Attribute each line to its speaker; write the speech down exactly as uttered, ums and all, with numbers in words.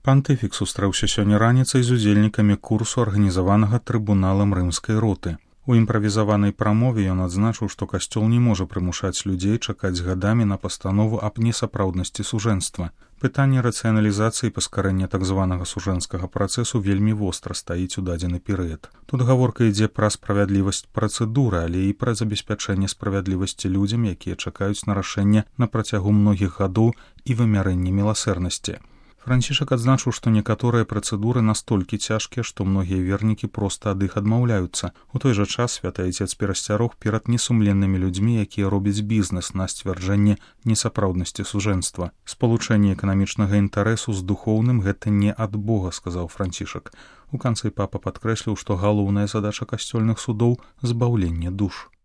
Speaker 1: Пантыфік сустрэўся сёння раніцай з удзельнікамі курсу, арганізаванага трыбуналам рымскай роты. У імправізаванай прамове ён адзначыў, што касцёл не можа прымушаць людзей чакаць гадамі на пастанову аб несапраўднасці сужэнства. Пытанне рацыяналізацыі і паскарэння так званага сужэнскага працэсу вельмі востра стаіць у дадзены перыяд. Тут гаворка ідзе пра справядлівасць працэдуры, але і пра забеспячэнне справядлівасці людзям, якія чакаюць на рашэнне на працягу многіх гадоў і вымярэнне міласэрнасці. Францішак адзначыў, што некаторыя працэдуры настолькі цяжкія, што многія вернікі проста ад іх адмаўляюцца. У той жа час святы айцец перасцярог перад несумленнымі людзьмі, якія робяць бізнес на сцвярджэнне несапраўднасці сужэнства. Спалучэнне эканамічнага інтарэсу з духоўным гэта не ад Бога, сказаў Францішак. У канцы папа падкрэсліў, што галоўная задача касцёльных судоў збаўленне душ.